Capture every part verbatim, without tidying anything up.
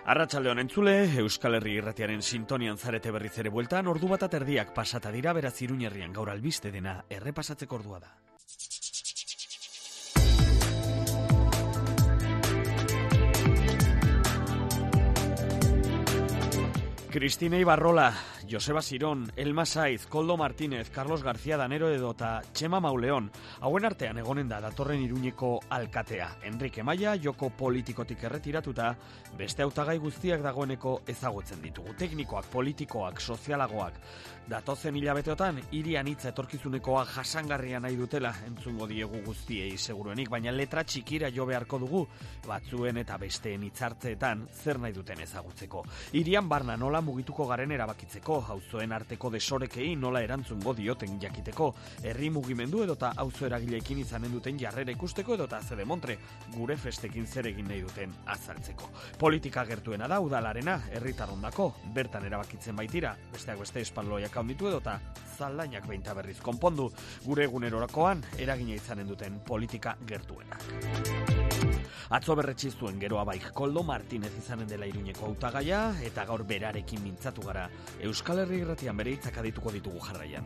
Arratsaldeon entzule, Euskal Herri Irratiaren sintonian zarete berriz ere bueltan, ordu bat aterdiak pasata dira, beraz Iruñerrian gaur albiste dena errepasatzeko ordua da. Cristina Ibarrola, Joseba Sirón, Elma Saiz, Koldo Martínez, Carlos García Danero edota Txema Mauleon, hauen artean egonen da datorren Iruñeko alkatea. Enrique Maia, joko politikotik erretiratuta, beste hautagai guztiak dagoeneko ezagutzen ditugu. Teknikoak, politikoak, sozialagoak. Datozen hilabeteotan, hirian hitza etorkizunekoa jasangarria nahi dutela entzungo diegu guztiei seguruenik, baina letra txikira jo beharko dugu, batzuen eta besteen hitzartzeetan zer nahi duten ezagutzeko. Hirian barna nola mugituko garen erabakitzeko, auzoen arteko desorekei nola erantzungo dioten jakiteko, herri mugimendu edota auzo eragileekin izanen duten jarrera ikusteko edota zedemontre, gure festekin zer egin nahi duten azaltzeko. Politika gertuena da udalarena, herritarrondako, bertan erabakitzen baitira, besteak beste espaloiak handitu edota zaldainak behinta berriz konpondu, gure egunerorakoan eragina izanen duten politika gertuenak. Atzo berretsi zuen geroa baik Koldo Martínez izanen dela Iruñeko hautagaia eta gaur berarekin mintzatu gara. Euskal Herri Irratian bere hitzak adituko ditugu jarraian.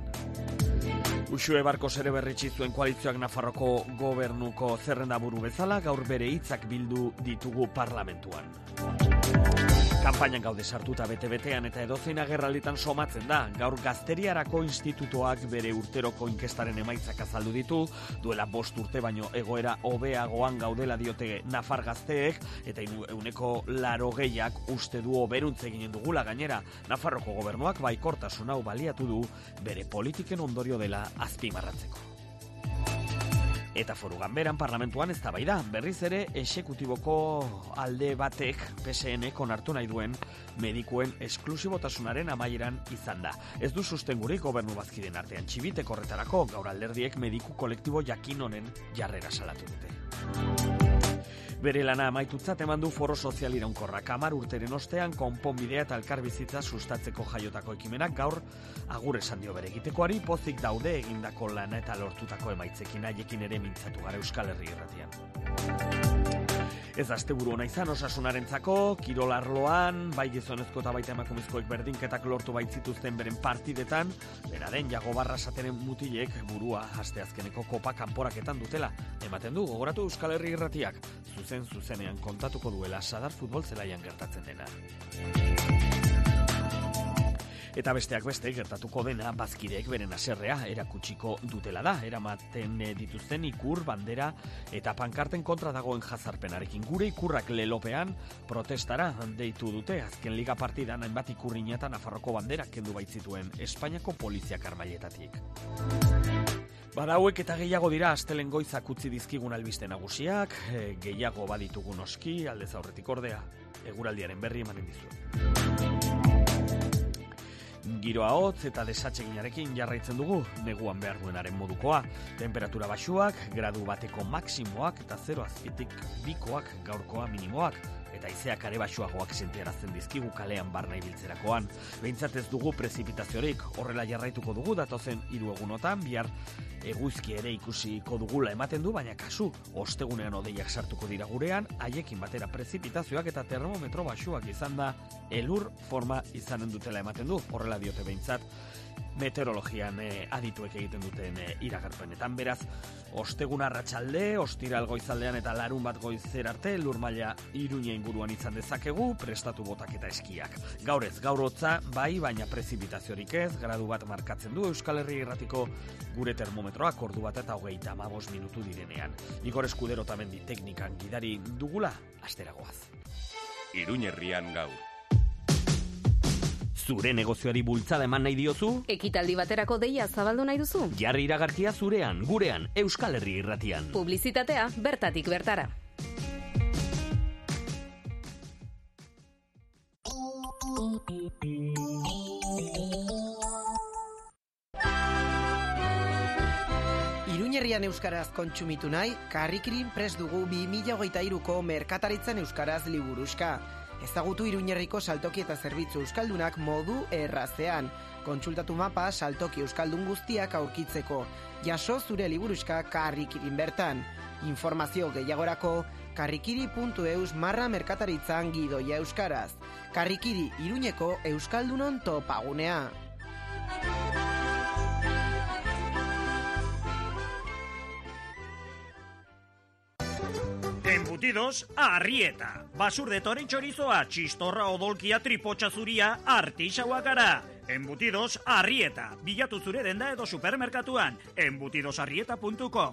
Uxue Barkos ere berretsi zuen koalizioak Nafarroko gobernuko zerrendaburu bezala, gaur bere hitzak bildu ditugu parlamentuan. Kanpainan gaude sartuta bete-betean eta edozein agerralditan somatzen da. Gaur Gazteriarako Institutoak bere urteroko inkestaren emaitzak azaldu ditu, duela bost urte baino egoera hobeagoan gaudela diote Nafar gazteek, eta ehuneko laurogeiak uste du hoberuntze eginen dugula gainera. Nafarroko gobernuak baikortasun hau baliatu du bere politiken ondorio dela azpimarratzeko. Eta foru ganberan parlamentuan eztabaida, berriz ere exekutiboko alde batek P S Nek onartu nahi duen medikuen esklusibotasunaren amaieran izan da. Ez du sustengurik gobernu bazkiden artean txibitek horretarako, gaur alderdiek mediku kolektibo jakin honen jarrera salatu dute. Bere lana amaitutzat eman du foro sozial iraunkorrak. Hamar urteren ostean konponbidea eta elkarbizitza sustatzeko jaiotako ekimenak gaur agur esan dio bere egitekoari, pozik daude egindako lana eta lortutako emaitzekin, haiekin ere mintzatu gara Euskal Herri Irratian. Ez asteburu ona izan osasunarentzako, kirol arloan, bai gizonezko eta baita emakumezkoek berdinketak lortu baitzituzten beren partidetan, bera den Jago Barrasatenen mutilek burua asteazkeneko kopa kanporaketan dutela. Ematen du, gogoratu Euskal Herri Irratiak, zuzen zuzenean kontatuko duela Sadar futbol zelaian gertatzen dena. Eta besteak beste gertatuko dena bazkideek beren haserrea erakutsiko dutela da, eramaten dituzten ikur, bandera eta pankarten kontra dagoen jazarpenarekin. Gure ikurrak lelopean protestara deitu dute, azken liga partidan hainbat ikurriña eta Nafarroko bandera kendu baitzituen Espainiako poliziak armailetatik. Badauek eta gehiago dira astelen goizak utzi dizkigun albiste nagusiak, e, gehiago baditugu noski, aldez aurretik ordea, eguraldiaren berri emanen dizuet. Giroa hotz eta desatseginarekin jarraitzen dugu, neguan behar duenaren modukoa. Temperatura baxuak, gradu bateko maksimoak eta zero azpitik bikoak gaurkoa minimoak. Eta haizeak are baxuagoak sentiarazten dizkigu kalean barna ibiltzerakoan. Behintzat ez dugu prezipitaziorik, horrela jarraituko dugu datozen hiru egunotan, bihar eguzki ere ikusiko dugula ematen du, baina kasu, ostegunean hodeiak sartuko dira gurean, haiekin batera prezipitazioak eta termometro baxuak izan da, elur forma izanen dutela ematen du, horrela diote behintzat, meteorologian eh, adituek egiten duten eh, iragarpenetan. Beraz, ostegun arratsalde, ostiral goizaldean eta larun bat goizer arte, lur maila Iruña inguruan izan dezakegu, prestatu botak eta eskiak. Gaur ez, gaur hotza, bai, baina prezipitaziorik ez, gradu bat markatzen du Euskal Herri Irratiko gure termometroak ordu bat eta hogeita hamabost minutu direnean. Igor Eskudero tamendi teknikan gidari dugula, asteragoaz. Iruñerrian gaur. Zure negozioari bultzada eman nahi diozu? Ekitaldi baterako deia zabaldu nahi duzu? Jarri iragarkia zurean, gurean, Euskal Herri Irratian. Publizitatea bertatik bertara. Iruñerrian euskaraz kontsumitu nahi, Karrikirin prest dugu bi mila hogeita hiruko merkataritzan euskaraz liburuxka. Ezagutu Iruñerriko saltoki eta zerbitzu euskaldunak modu errazean. Kontsultatu mapa saltoki euskaldun guztiak aurkitzeko. Jaso zure liburuxka Karrikirin bertan. Informazio gehiagorako karrikiri puntu eus marra merkataritzan gidoia euskaraz. Karrikiri, Iruñeko euskaldunon topagunea. Embutidos Arrieta. Basurde toren txorizoa, txistorra odolkia, tripotxa zuria, artixaua gara. Embutidos Arrieta. Bilatu zure denda edo supermerkatuan. embutidos arrieta puntu com.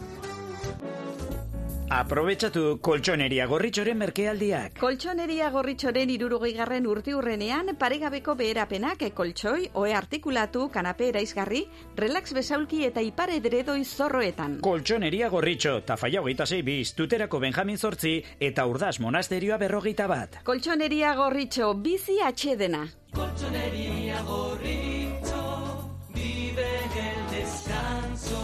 Aprobetxatu koltsoneria gorritxoren merkealdiak. Koltsoneria gorritxoren irurogeigarren urte urrenean paregabeko beherapenak koltsoi, oe artikulatu, kanape eraizgarri, relax besaulki eta ipare dredoi zorroetan. Koltsoneria gorritxo, Tafaia hogeita sei biz, Tuterako Benjamin zortzi eta Urdaz monasterioa berrogeita bat. Koltsoneria gorritxo, bizi atxedena. Koltsoneria gorritxo, vive el descanso.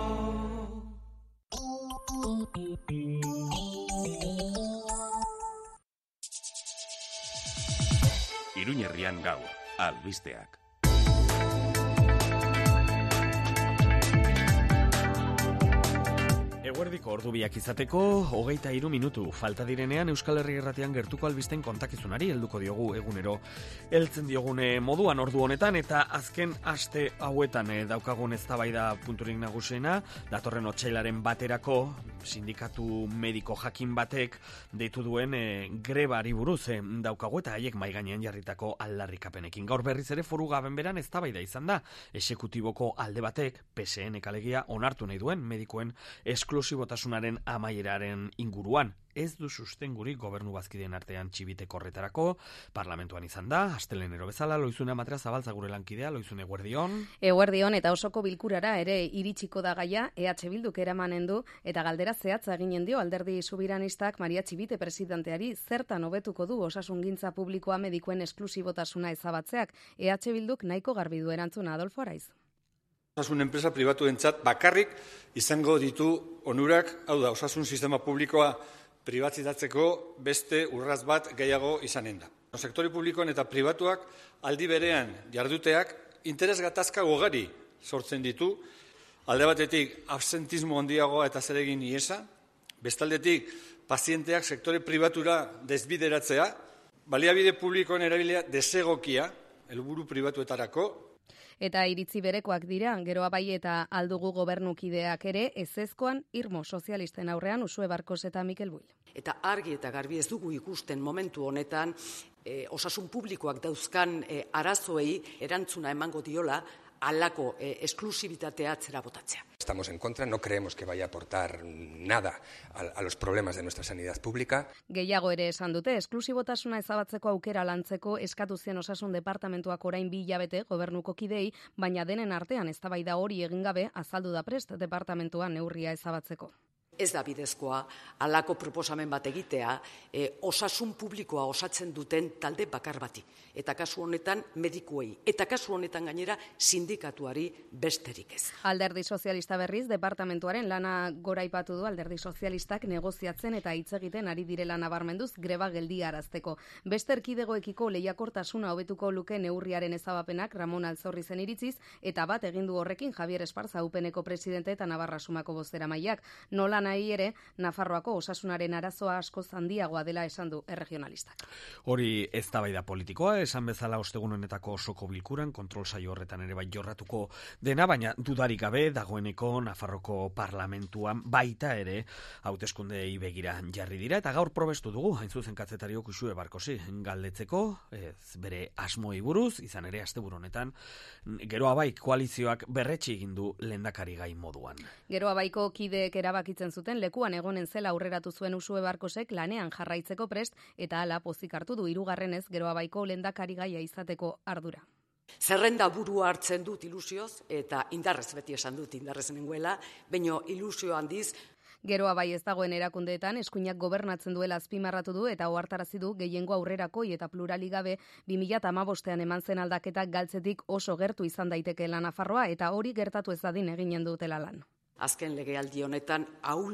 Iruñerrian gaur, albisteak. Eguerdiko ordubiak izateko, hogeita hiru minutu falta direnean Euskal Herri Irratian gertuko albisten kontakizunari helduko diogu egunero. Heltzen diogune moduan ordu honetan eta azken aste hauetan eh, daukagun eztabaida punturik nagusiena, datorren otsailaren baterako sindikatu mediko jakin batek deitu duen eh, grebari buruz eh, daukagu eta haiek mai gainean jarritako aldarrikapenekin. Gaur berriz ere foru gaben beran eztabaida izan da. Exekutiboko alde batek P S N alegia onartu nahi duen medikoen esklusibotasunaren amaieraren inguruan. Ez du sustengurik gobernu bazkideen artean txibiteko horretarako, parlamentuan izan da, astelenero bezala, Loizune Amatrea Zabaltza gure lankidea, Loizune eguerdion. Eguerdion eta osoko bilkurara ere iritsiko da gaia, E H Bilduk eramanen du eta galdera zehatza eginen dio alderdi subiranistak Maria Txibite presidenteari zertan hobetuko du osasungintza publikoa medikoen esklusibotasuna ezabatzeak. E H Bilduk nahiko garbi du erantzuna, Adolfo Araiz. Osasun enpresa pribatuentzat bakarrik izango ditu onurak, hau da, osasun sistema publikoa pribatizatzeko beste urraz bat gehiago izanen da. Sektori publikoan eta pribatuak aldi berean jarduteak interes gatazka ugari sortzen ditu, alde batetik absentismo handiagoa eta zeregin iesa, bestaldetik pazienteak sektore pribatura desbideratzea, baliabide publikoen erabilia desegokia, helburu pribatuetarako. Eta iritzi berekoak dira, Geroa Bai eta Aldugu gobernukideak ere ezezkoan irmo sozialisten aurrean Usue Barkos eta Mikel Buil. Eta argi eta garbi ez dugu ikusten momentu honetan e, osasun publikoak dauzkan e, arazoei erantzuna emango diola halako eh, esklusibitatea atzera botatzea. Estamos en contra, no creemos que vaya a aportar nada a, a los problemas de nuestra sanidad pública. Gehiago ere esan dute, esklusibotasuna ezabatzeko aukera lantzeko eskatu zien osasun departamentuak orain bi hilabete gobernuko kidei, baina denen artean eztabaida hori egin gabe azaldu da prest departamentua neurria ezabatzeko. Ez da bidezkoa, halako proposamen bat egitea, e, osasun publikoa osatzen duten talde bakar bati. Eta kasu honetan medikuei. Eta kasu honetan gainera sindikatuari besterik ez. Alderdi Sozialista berriz, departamentuaren lana goraipatu du Alderdi Sozialistak negoziatzen eta hitz egiten ari direla nabarmenduz greba geldiarazteko. Beste erkidegoekiko lehiakortasuna hobetuko luke neurriaren ezabapenak Ramon Alzorrizen iritziz, eta bat egin du horrekin Javier Esparza Upeneko presidente eta Navarra Sumako bozeramaileak. Nola nahi ere, Nafarroako osasunaren arazoa askoz handiagoa dela esan du erregionalistak. Hori eztabaida politikoa, esan bezala ostegun honetako osoko bilkuran, kontrol saio horretan ere bai jorratuko dena, baina dudarik gabe dagoeneko Nafarroko parlamentuan baita ere hauteskundeei begira jarri dira, eta gaur probestu dugu, hain zuzen kazetariok Usue Barkosi galdetzeko, ez bere asmoei buruz, izan ere asteburu honetan, Geroa Bai koalizioak berretsi egin du lehendakari gai moduan. Geroa Baiko kideek erabakitzen zuten lekuan egonen zela aurreratu zuen Usue Barkosek lanean jarraitzeko prest eta hala pozik hartu du hirugarrenez Geroa Baiko lehendakari gaia izateko ardura. Zerrenda burua hartzen dut ilusioz eta indarrez beti esan dut indarrez nengoela, baino ilusio handiz. Geroa Bai ez dagoen erakundeetan eskuinak gobernatzen duela azpimarratu du eta ohartarazi du gehiengo aurrerakoi eta pluralik gabe bi mila hamabostean eman zen aldaketak galtzetik oso gertu izan daiteke Nafarroa eta hori gertatu ez dadin eginen dutela lan. Azken legealdi honetan ahul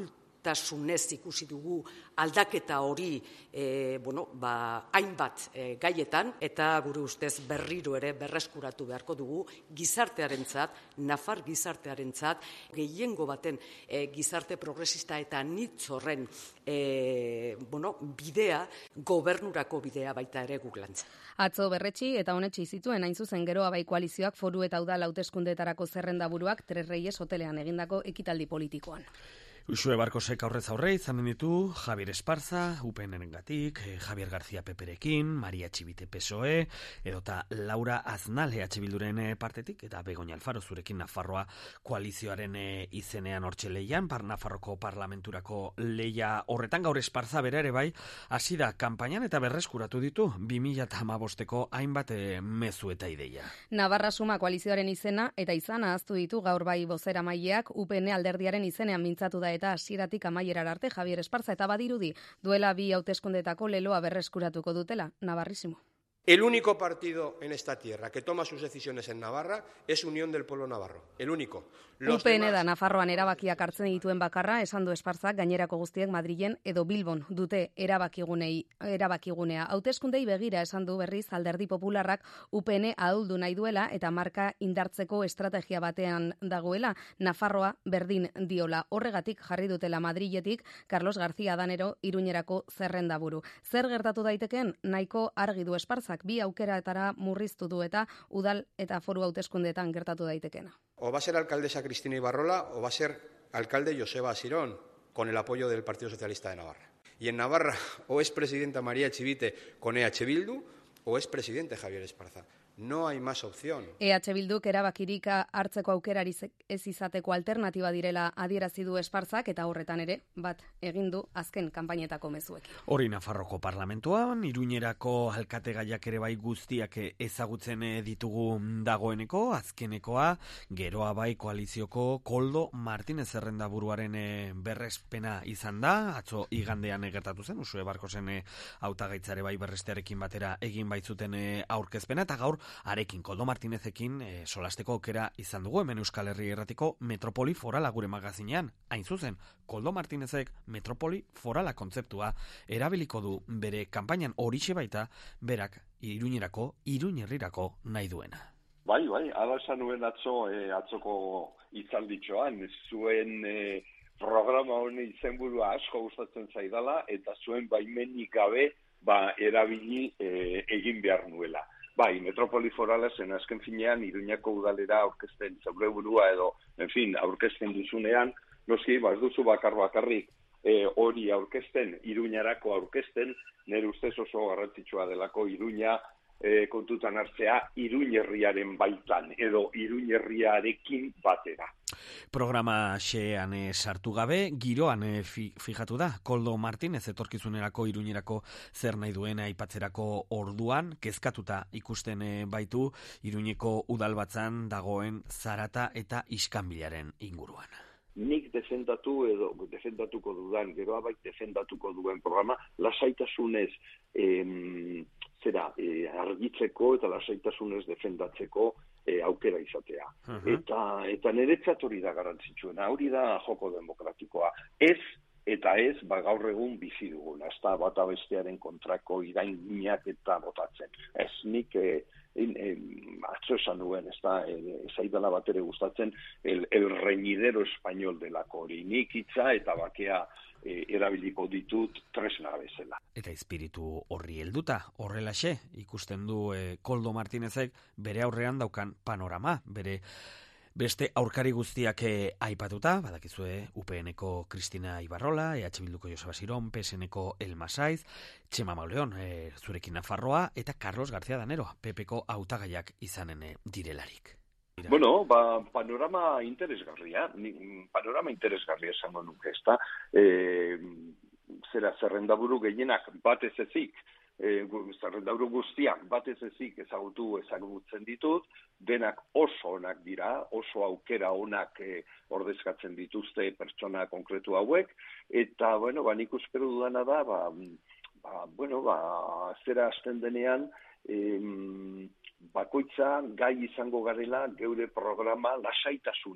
tasunez ikusi dugu aldaketa hori e, bueno, ba, hainbat e, gaietan, eta gure ustez berriro ere berreskuratu beharko dugu gizartearentzat, nafar gizartearentzat, gehiengo baten e, gizarte progresista eta nitz horren e, bueno, bidea, gobernurako bidea baita ere guk lantzen. Atzo berretsi eta honetsi zituen hain zuzen Geroa bai koalizioak Foru eta Udal hauteskundeetarako zerrendaburuak Tres Reyes hotelean egindako ekitaldi politikoan. Usue Barkosek aurrez aurre izanen ditu Javier Esparza, U P N-engatik, Javier García Peperekin, Maria Txibite P S O E, edota Laura Aznal E H Bilduren partetik, eta Begoña Alfaro zurekin Nafarroa koalizioaren izenean hortxe leian, par Nafarroko parlamenturako leia horretan gaur Esparza bera ere bai, hasi da kanpainan eta berreskuratu ditu bi mila hamabosteko hainbat mezu eta ideia. Navarra Suma koalizioaren izena eta izana ahaztu ditu gaur bai bozeramaileak U P N alderdiaren izenean mintzatu da eta hasieratik amaierar arte Javier Esparza eta badirudi duela bi hauteskundetako leloa berreskuratuko dutela, Navarrísimo. El único partido en esta tierra que toma sus decisiones en Navarra es Unión del Pueblo Navarro. El único. U P N da Nafarroan erabakiak hartzen dituen bakarra, esan du Esparzak, gainerako guztiek Madrilen edo Bilbon dute erabakigunei, erabakigunea. Hauteskundei begira esan du berriz Alderdi Popularrak U P N ahuldu nahi duela eta marka indartzeko estrategia batean dagoela, Nafarroa berdin diola. Horregatik jarri dutela Madriletik Carlos García Danero Iruñerako zerrendaburu. Zer gertatu daitekeen? Nahiko argi du Esparzak, bi aukeraetara murriztu du eta udal eta foru hauteskundeetan gertatu daitekena. O va a ser alcaldesa Cristina Ibarrola o va a ser alcalde Joseba Asirón, con el apoyo del Partido Socialista de Navarra. Y en Navarra o es presidenta María Txibite con E H Bildu o es presidente Javier Esparza. No hay más opción. E H Bilduk erabakirik hartzeko aukerari ez izateko alternatiba direla adierazi du Esparzak eta horretan ere bat egin du azken kanpainetako mezuekin. Hori Nafarroko parlamentuan, Iruñerako alkategaiak ere bai guztiak ezagutzen ditugu dagoeneko, azkenekoa, Geroa bai koalizioko Koldo Martinez zerrendaburuaren berrespena izan da, atzo igandean gertatu zen, Usue Barkosen hautagaitzare bai berrestearekin batera egin baitzuten aurkezpena, eta gaur arekin, Koldo Martinezekin e, solasteko aukera izan dugu hemen Euskal Herri Erratiko Metropoli Forala gure magazinean. Hain zuzen, Koldo Martinezek Metropoli Forala kontzeptua erabiliko du bere kanpainan, horixe baita berak Iruñerako, Iruñerrirako nahi duena. Bai, bai, ala esan nuen atzo, e, atzoko hitzalditxoan, zuen e, programa honi izenburua asko gustatzen zaidala eta zuen baimenik gabe ba, erabili e, egin behar nuela. Bai, Metropoli Forala zen azken finean Iruñako udalera aurkezten zaure burua edo, en fin, aurkezten duzunean, noski, ba, ez duzu bakar bakarrik e, hori aurkezten, Iruñarako aurkezten, nire ustez oso garrantzitsua delako Iruña e, kontutan hartzea Iruñerriaren baitan edo Iruñerriarekin batera. Programa xean e, sartu gabe, giroan e, fi, fijatu da, Koldo Martinez etorkizunerako Iruñerako zer nahi duena aipatzerako orduan, kezkatuta ikusten e, baitu Iruñeko udalbatzan dagoen zarata eta iskanbilaren inguruan. Nik defendatu edo defendatuko dudan, Geroa bai defendatuko duen programa, lasaitasunez em, zera, e, argitzeko eta lasaitasunez defendatzeko e, aukera izatea. Uh-huh. Eta, eta niretzat hori da garrantzitsuena, hori da joko demokratikoa. Ez eta ez, ba, gaur egun bizi duguna, ez da bata bestearen kontrako irainak eta botatzen. Ez nik e, in, e, atzo esan duen, ez da, e, zaidala bat ere gustatzen, el, el reñidero español delako hori, nik hitza eta bakea e, erabiliko ditut tresna bezala. Eta espiritu horri helduta, horrelaxe, ikusten du e, Koldo Martinezek bere aurrean daukan panorama, bere beste aurkari guztiak aipatuta, badakizue U P N-ko Cristina Ibarrola, E H Bilduko Joseba Asirón, P S N-ko Elma Saiz, Txema Mauleon, e, zurekin Nafarroa, eta Carlos García Danero, P P-ko hautagaiak izanen direlarik. Bueno, ba, panorama interesgarria, panorama interesgarria esango nuke, ezta? E, zera, zerrendaburu gehienak batez ezik, E, zerrendaburu guztiak batez ezik ezagutu ezagutzen ditut, denak oso onak dira, oso aukera onak e, ordezkatzen dituzte pertsona konkretu hauek, eta, bueno, ba, nik uspero dudana da, ba, ba, bueno, ba, zera hasten denean, em, bakoitza gai izango garela geure programa lasaitasunez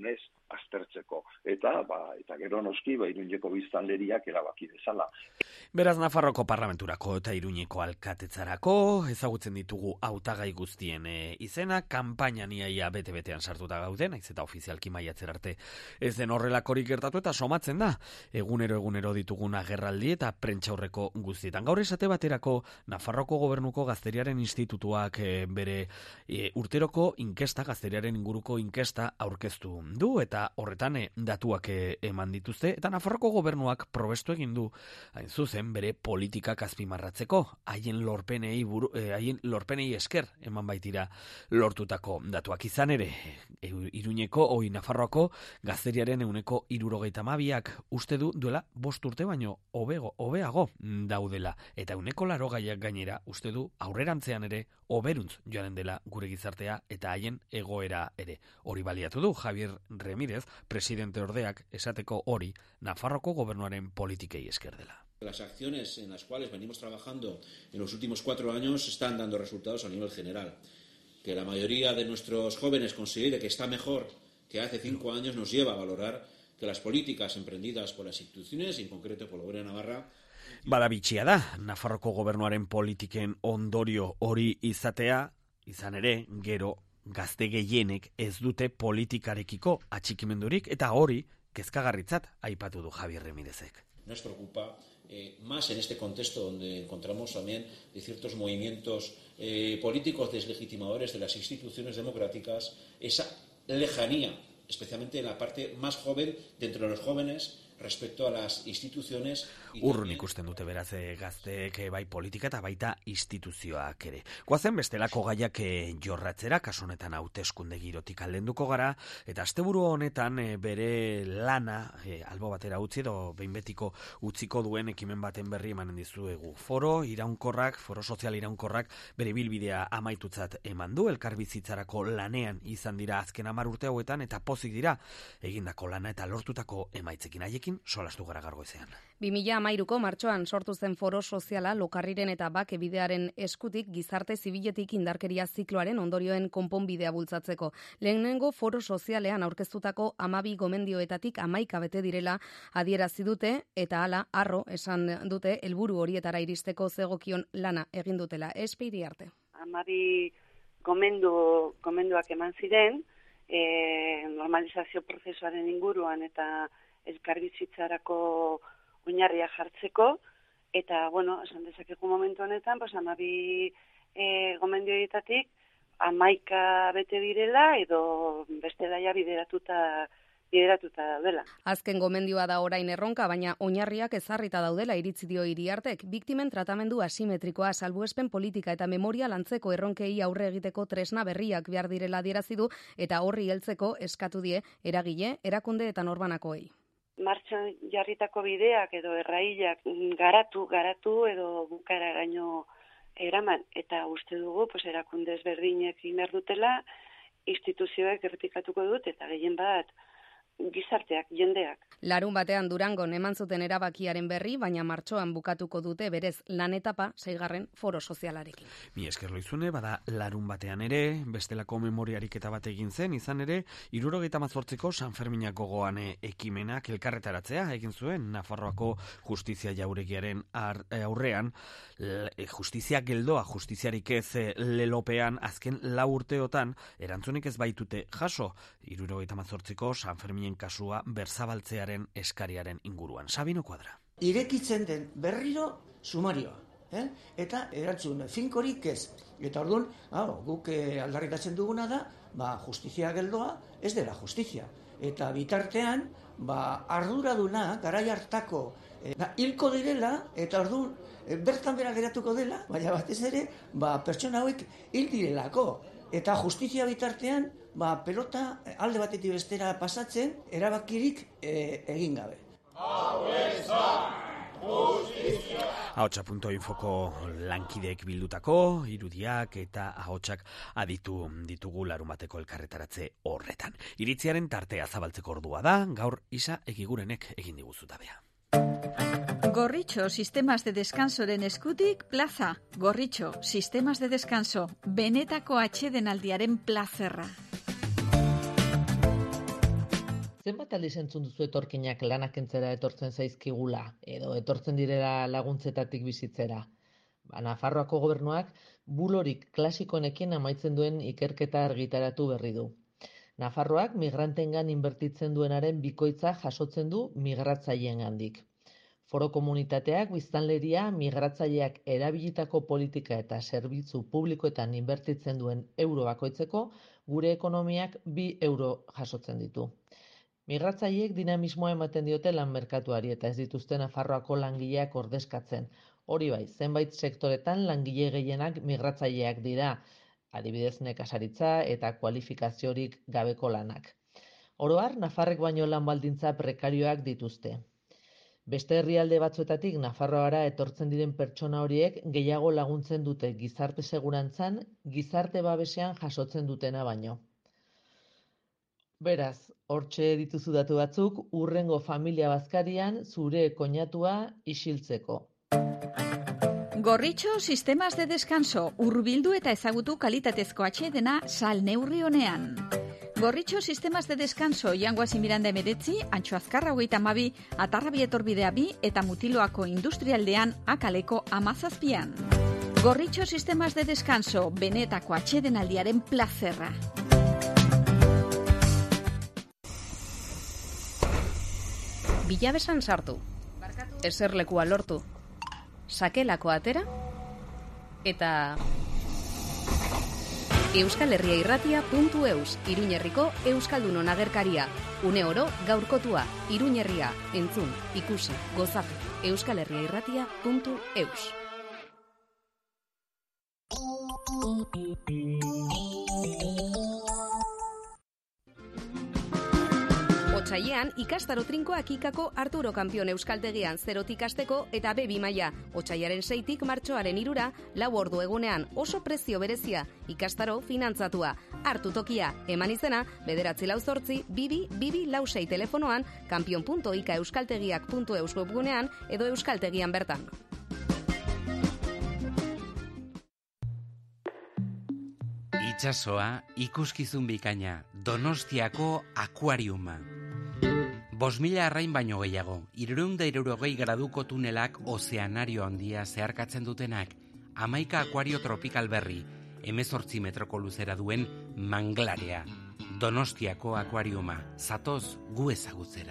aztertzeko. Eta, ba, eta gero noski, ba, Iruñeko biztanleriak erabaki dezala. Beraz, Nafarroko parlamenturako eta Iruñeko alkatetzarako ezagutzen ditugu hautagai guztien e, izena, kanpainan iaia bete-betean sartuta gauden, naiz eta ofizialki maiatzer arte ez den horrelakorik gertatu eta somatzen da. Egunero egunero ditugun agerraldi eta prentxaurreko guztietan. Gaur esate baterako Nafarroko Gobernuko Gazteriaren Institutuak e, bere e, urteroko inkesta, gazteriaren inguruko inkesta aurkeztu du eta horretan e, datuak e, eman dituzte eta Nafarroko Gobernuak probestu egin du hain zuzen bere politikak azpimarratzeko haien lorpenei buru, eh, haien lorpenei esker eman baitira lortutako datuak izan ere e, Iruñeko oi Nafarroako gazteriaren ehuneko hirurogeita hamabiak uste du duela bost urte baino hobego hobeago daudela eta ehuneko laurogeiak gainera uste du aurrerantzean ere hoberuntz joanen dela gure gizartea eta haien egoera ere. Hori baliatu du Javier Remírez, presidente ordeak, esateko hori Nafarroko Gobernuaren politikei esker dela. Las acciones en las cuales venimos trabajando en los últimos cuatro años están dando resultados a nivel general. Que la mayoría de nuestros jóvenes considere que está mejor que hace cinco años nos lleva a valorar que las políticas emprendidas por las instituciones, y en concreto por el Gobierno de Navarra, Bada bitxia da, Nafarroko Gobernuaren politiken ondorio hori izatea, izan ere, gero gazte gehienek ez dute politikarekiko atxikimendurik eta hori kezkagarritzat aipatu du Javier Remírezek. Nos preocupa eh, más en este contexto donde encontramos también de ciertos movimientos eh, políticos deslegitimadores de las instituciones democráticas, esa lejanía, especialmente en la parte más joven de entre los jóvenes, respecto a las instituciones. Urrun ikusten dute beraz gazteek bai politika eta baita instituzioak ere. Goazen bestelako gaiak jorratzera, kasu honetan hauteskunde girotik aldenduko gara, eta asteburu honetan bere lana e, albo batera utzi edo behin betiko utziko duen ekimen baten berri emanen dizuegu. Foro iraunkorrak, foro sozial iraunkorrak bere bilbidea amaitutzat eman du, elkarbizitzarako lanean izan dira azken hamar urte hauetan eta pozik dira egindako lana eta lortutako emaitzekin haiekin solastu gara gargoizean. bi mila hamairuko martxoan sortu zen foro soziala Lokarriren eta Bake bidearen eskutik gizarte zibiletik indarkeria zikloaren ondorioen konponbidea bultzatzeko. Lehenengo foro sozialean aurkeztutako hamabi gomendioetatik hamaika bete direla adierazi dute eta hala harro esan dute helburu horietara iristeko zegokion lana egin dutela. Espeiri arte. hamabi gomendu gomenduak eman ziren, e, normalizazio prozesuaren inguruan eta elkarbizitzarako oinarria jartzeko, eta, bueno, esan dezakegu momentu honetan, pues, hamabi e, gomendioetatik hamaika bete direla, edo beste daia bideratuta bideratuta dela. Azken gomendioa da orain erronka, baina oinarriak ezarrita daudela iritzi dio Iriartek. Biktimen tratamendu asimetrikoa, salbuespen politika eta memoria lantzeko erronkei aurre egiteko tresna berriak behar direla adierazi du eta horri heltzeko eskatu die eragile, erakunde eta norbanakoei. Martxan jarritako bideak edo errailak garatu, garatu edo bukara gaino eraman. Eta uste dugu, pues, erakunde ezberdinek behar dutela, instituzioek errepikatuko dut, eta gehien bat gizarteak, jendeak. Larun batean Durangon eman zuten erabakiaren berri, baina martxoan bukatuko dute berez lan etapa seigarren foro sozialarekin. Mi esker loizune, bada larun batean ere, bestelako memoriarik eta bat egin zen, izan ere, hirurogeita hamazortziko San Ferminak gogoan ekimenak elkarretaratzea egin zuen Nafarroako justizia jauregiaren aurrean, justizia geldoa, justiziarik ez lelopean, azken lau urteotan, erantzunik ez baitute jaso, hirurogeita hamazortziko San Ferminen kasua berzabaltzearen eskariaren inguruan. Sabino Kuadra. Irekitzen den berriro sumarioa, eh? Eta erantzun finkorik ez. Eta orduan, hau, guk eh, aldarrikatzen duguna da, ba, justizia geldoa ez dela justizia. Eta bitartean, ba, arduraduna garai hartako eh, ba, hilko direla, eta orduan, eh, bertan bera geratuko dela, baina batez ere, ba, pertsona hauek hil direlako. Eta justizia bitartean, ba, pelota alde batetik bestera pasatzen, erabakirik e, egin gabe. ahotsa punto infoko lankideek bildutako irudiak eta ahotsak aditu ditugu larun bateko elkarretaratze horretan. Iritziaren tartea zabaltzeko ordua da, gaur Isa Egigurenek egin diguzutabea. Gorritxo Sistemas de Descansoren eskutik plaza. Gorritxo Sistemas de Descanso, benetako atsedenaldiaren plazerra. zenbat aldiz entzun duzu etorkinak lanak entzera etortzen zaizkigula, edo etortzen direla laguntzetatik bizitzera? Ba, Nafarroako gobernuak bulorik klasikoenekin amaitzen duen ikerketa argitaratu berri du. Nafarroak migrantengan inbertitzen duenaren bikoitza jasotzen du migratzaileen-gandik. Foro komunitateak biztanleria migratzaileak erabilitako politika eta zerbitzu publikoetan inbertitzen duen euro bakoitzeko gure ekonomiak bi euro jasotzen ditu. Migratzaileek dinamismoa ematen diote lan merkatuari eta ez dituzte Nafarroako langileak ordezkatzen. Hori bai, zenbait sektoretan langile gehienak migratzaileak dira, adibidez nekazaritza eta kualifikaziorik gabeko lanak. Oro har, Nafarrek baino lan baldintza prekarioak dituzte. Beste herrialde batzuetatik Nafarroara etortzen diren pertsona horiek gehiago laguntzen dute gizarte segurantzan, gizarte babesean jasotzen dutena baino. Beraz, hortxe dituzu datu batzuk, hurrengo familia bazkarian zure koinatua isiltzeko. Gorritxo sistemas de descanso, hurbildu eta ezagutu kalitatezko atsedena sal neurri honean. Gorritxo sistemas de descanso, Jangoazi Miranda emeretzi, Antxo Azkarra hogeita hamabi, Atarrabi etorbidea bi eta Mutiloako industrialdean akaleko amazazpian. Gorritxo sistemas de descanso, benetako atsedenaldiaren plazerra. Bilabesan sartu, eserlekua lortu, sakelako atera, eta Euskal Herria Irratia puntu eus, Iruñerriko Euskaldunon agerkaria. Une oro gaurkotua, Iruñerria, entzun, ikusi, gozatu. Euskal Herria Irratia puntu eus. Otsailean, ikastaro trinkoak ikako Arturo Kampion Euskaltegian zerotik hasteko eta be bi maila. Otsailaren seitik martxoaren hirura, lau ordu egunean oso prezio berezia, ikastaro finantzatua. Hartu tokia, eman izena, bederatzi lau zortzi, bibi, bibi lau sei telefonoan, kampion puntu ika euskaltegiak puntu eus webgunean edo euskaltegian bertan. Itsasoa, ikuskizun bikaina, Donostiako akuariuma. Bost mila arrain baino gehiago, hirurehun eta hirurogei graduko tunelak ozeanario handia zeharkatzen dutenak, hamaika akuario tropikal berri, hemezortzi metroko luzera duen manglarea. Donostiako akuariuma, zatoz gu ezagutzera.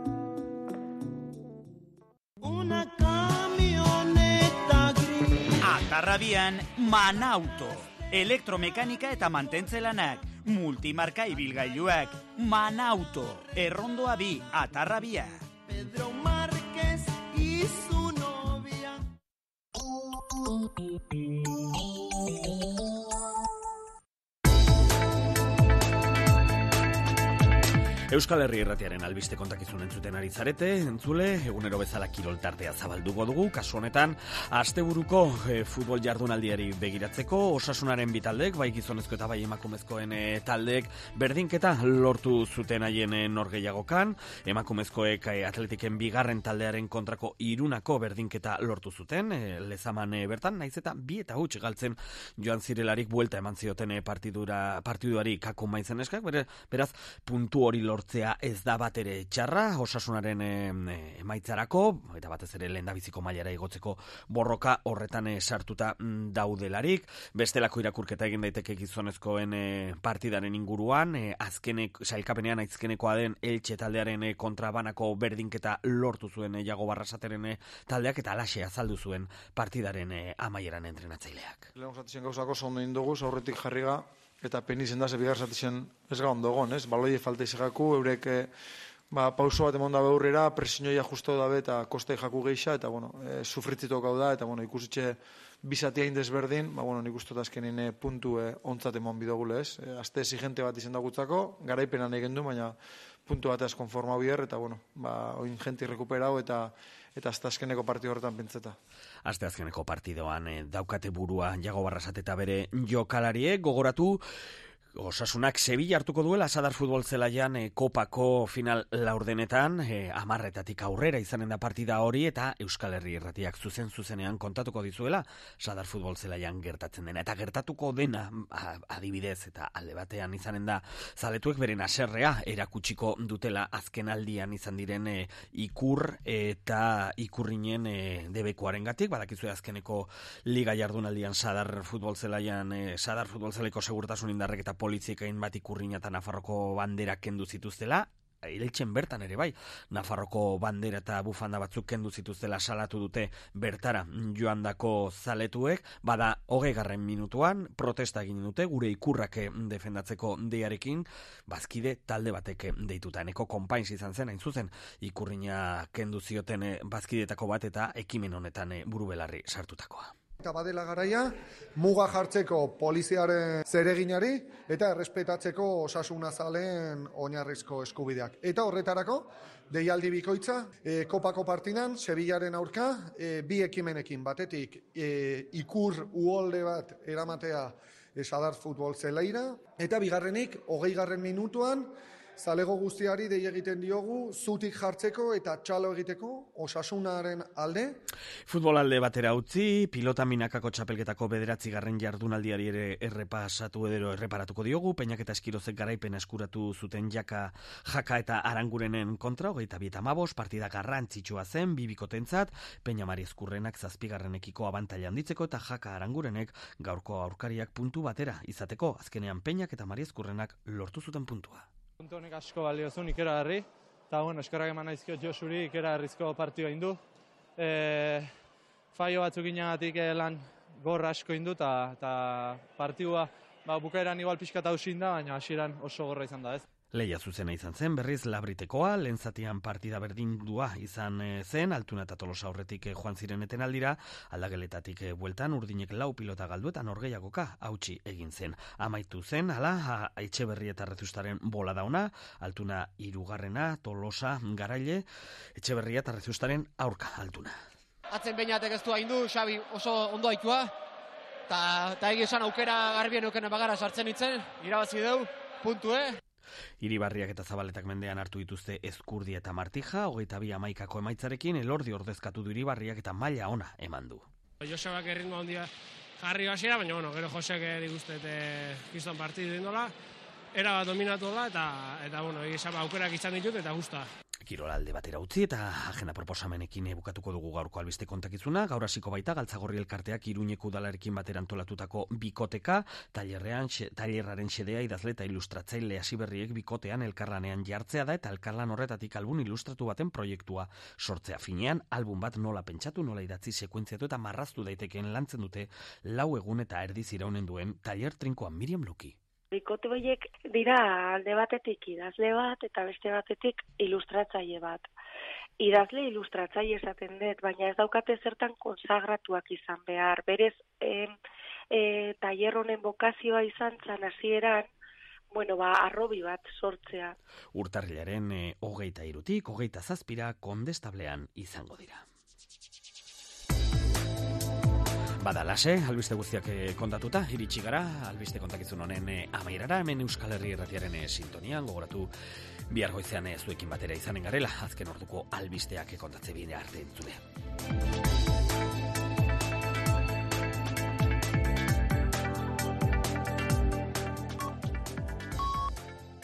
Una camioneta gris. Atarrabian, Manauto. Elektromekanika eta mantentzelanak, multimarka ibilgailuak, Manauto, Errondoa bi, Atarrabia. Pedro Márquez y su novia. Euskal Herria Irratiaren albiste kontakizun entzuten ari zarete, entzule, egunero bezala kirol tartea zabalduko dugu, kasu honetan, asteburuko e, futbol jardunaldiari begiratzeko, Osasunaren bitaldek, bai gizonezko eta bai emakumezkoen e, taldek, berdinketa lortu zuten haien e, norgehiagokan, emakumezkoek e, atletiken bigarren taldearen kontrako irunako berdinketa lortu zuten, e, lezaman e, bertan, naiz eta bi eta huts galtzen joan zirelarik buelta eman zioten e, partidura, partiduari kako maizen eskak, bere, beraz, puntu hori lortu ez da bat ere txarra, Osasunaren e, emaitzarako, eta batez ere lehendabiziko mailara igotzeko borroka horretan e, sartuta daudelarik. Bestelako irakurketa egin daiteke gizonezkoen e, partidaren inguruan, e, azkenek, sailkapenean aizkenekoa den Elche taldearen e, kontrabanako berdinketa lortu zuen e, Jago Barrasateren e, taldeak, eta alaxe azaldu zuen partidaren e, amaieran entrenatzaileak. Lehen zatizien gauzako zondo indoguz, aurretik jarriga, eta penizen da, zebigar zatizien ez ga ondogon, ez? Baloie falta izagaku, eurek e, ba, pauso bat emon da beurrera, presinioia justo dabe eta koste jaku geixa, eta bueno, e, sufritzitok hau da, eta bueno, ikusitxe bizatia indezberdin, ba, bueno, nik ustot azkenin e, puntu e, ontzat emon bidogule, ez? E, azte exigente bat izen dagutzako, garaipenan egin du, baina puntu bat ez konforma bier, eta bueno, ba, oin jenti rekuperau, eta eta azte azkeneko partido horretan pentseta. Azte azkeneko partidoan eh, daukate burua Jago Barrasate eta bere jokalariek, gogoratu Osasunak Sevilla hartuko duela Sadar futbol zelaian e, kopako final laurdenetan, e, amarretatik aurrera izanen da partida hori eta Euskal Herri Irratiak zuzen zuzenean kontatuko dizuela Sadar futbol zelaian gertatzen dena. Eta gertatuko dena adibidez eta alde batean izanen da zaletuek beren haserrea erakutsiko dutela azken aldian izan diren e, ikur eta ikurrinen e, debekuarengatik, badakizue azkeneko liga jardunaldian Sadar futbol zelaian e, Sadar futbol zelaiko segurtasun indarrek eta poliziekain bat ikurriña eta Nafarroko bandera kendu zituztela, Eltsen bertan ere bai, Nafarroko bandera eta bufanda batzuk kendu zituztela salatu dute bertara joandako zaletuek, bada hogeigarren minutuan protesta egin dute gure ikurrak defendatzeko deiarekin, bazkide talde batek deituta. Eneko konpains izan zen, hain zuzen, ikurriña kendu zioten bazkidetako bat eta ekimen honetan burubelarri sartutakoa. Eta badela garaia, muga jartzeko poliziaren zereginari eta errespetatzeko osasuna zaleen oinarrizko eskubideak. Eta horretarako, deialdi bikoitza, e, kopako partidan, Sevillaren aurka, e, bi ekimenekin batetik e, ikur uholde bat eramatea e, Sadar futbol zelaira, eta bigarrenik, hogeigarren minutuan, zalego guztiari dei egiten diogu zutik jartzeko eta txalo egiteko osasunaren alde. Futbol alde batera utzi, pilota minakako txapelketako bederatzigarren jardunaldiari ere errepasatu edero erreparatuko diogu, Peñak eta Eskirozek garaipen eskuratu zuten jaka, jaka eta arangurenen kontra, hogeita bi eta hamabost, partida garrantzitsua zen, bibikotentzat, Peña Mari Ezkurrenak zazpigarrenekiko abantaila handitzeko eta jaka arangurenek gaurko aurkariak puntu batera izateko, azkenean Peñak eta Mari Ezkurrenak lortu zuten puntua. Puntu honek asko baliozun ikera harri, eta bueno, eskerrak eman naizkiot Josuri ikera harrizko partioa indu. E, faio batzuk inagatik lan gorra asko indu, eta partioa ba, bukaeran igual pixkat hausin da, baina hasieran oso gorra izan da ez. Leia zuzena izan zen, berriz labritekoa, lehen zatian partida berdindua izan zen, Altuna eta Tolosa aurretik joan zireneten aldira, aldageletatik bueltan urdinek lau pilota galdu eta norgeiagoka hautsi egin zen. Amaitu zen, ala, Etxeberri eta Rezustaren bola dauna, Altuna hirugarrena, Tolosa garaile, Etxeberri eta Rezustaren aurka Altuna. Atzen beinatek ez du haindu, Xabi oso ondo haitua, eta egi esan aukera garbien eukene bagara sartzen itzen, irabazi deu, puntue. Iribarriak eta Zabaletak mendean hartu dituzte Ezkurdia eta Martija, hogeita bi hamaikako emaitzarekin Elordi ordezkatu du Iribarriak eta maila ona eman du. Josebak erritmo handia jarri hasiera, baina bueno, gero Josek diguztet kiston partidu dindola, era bat dominatu da eta eta bueno, egizan aukerak izan ditut eta gusta. Kirola alde batera utzi eta agenda proposamenekin bukatuko dugu gaurko albiste kontakizuna. Gaur hasiko baita Galtzagorri elkarteak Iruñeko udalarekin batera antolatutako bikoteka, tailerrean tailerraren xedea idazle eta ilustratzaile Hasiberriek bikotean elkarlanean jartzea da eta elkarlan horretatik album ilustratu baten proiektua sortzea. Finean album bat nola pentsatu, nola idatzi, sekuentziatu eta marraztu daitekeen lantzen dute lau egun eta erdiz iraunen duen tailer trinkoan Miriam Luki. Bikote horiek dira alde batetik idazle bat eta beste batetik ilustratzaile bat. Idazle ilustratzaile esaten dut, baina ez daukate zertan konsagratuak izan behar. Berez, e, e, tailer honen bokazioa izan zan hasieran, bueno, ba, arrobi bat sortzea. Urtarrilaren e, hogeita irutik, hogeita zazpira kondestablean izango dira. Badalase, albiste guztiak kontatuta, iritsi gara, albiste kontakizun honen amairara, hemen Euskal Herri Irratiaren sintonian, gogoratu bihar goizean zuekin batera izanen garela, azken orduko albisteak kontatze bide arte entzule.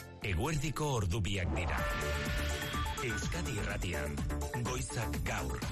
Eguerdiko ordubiak dira. Euskadi Irratian, goizak gaur.